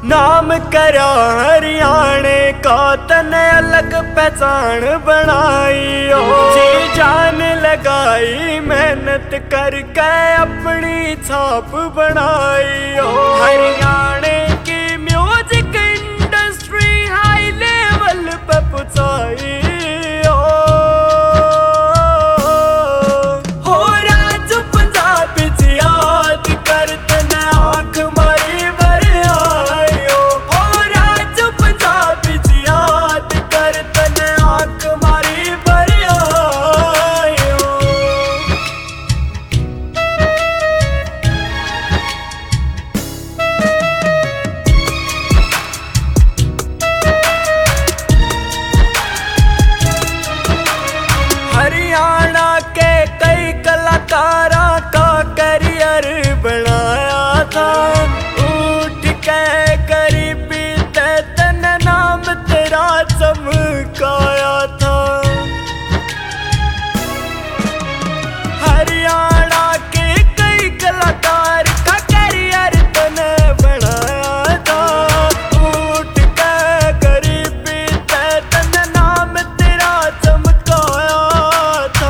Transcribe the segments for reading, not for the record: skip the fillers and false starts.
नाम करा हरियाणे का तने अलग पहचान बनाई हो। जी जान लगाई मेहनत करके अपनी छाप बनाई हो। हरियाणे की म्यूजिक इंडस्ट्री हाई लेवल पे पहुंचाई हो। राजू पंजाबी जी याद कर तने आंख मारी भर आयो। हो राजू पंजाबी जी याद कर तने आंख मारी भर आयो। हरियाणा के कई कलाकारों का करियर बनाया था। उठ के गरीबी ते तने नाम तेरा चमकाया था। हरियाणा के कई कलाकार का करियर तने बनाया था। उठ के गरीबी ते तने नाम तेरा चमकाया था।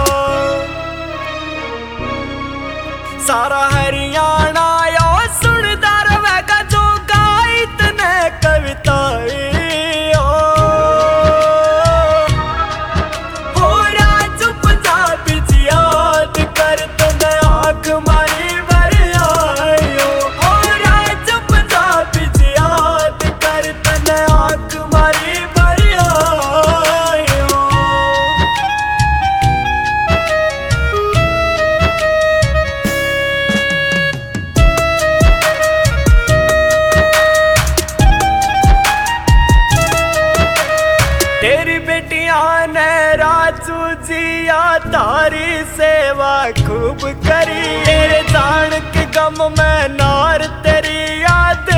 सारा हरियाणा यो सुनदा रहेगा जो गाई तने कविताएं हो। राजू पंजाबी जी याद कर तने आंख मारी भर आयो। हो राजू पंजाबी जी याद कर तने आंख मारी भर आयो। तेरी बेटियां ने राजू जिया तारी सेवा खूब करी। तेरे जान के गम में नार तेरी याद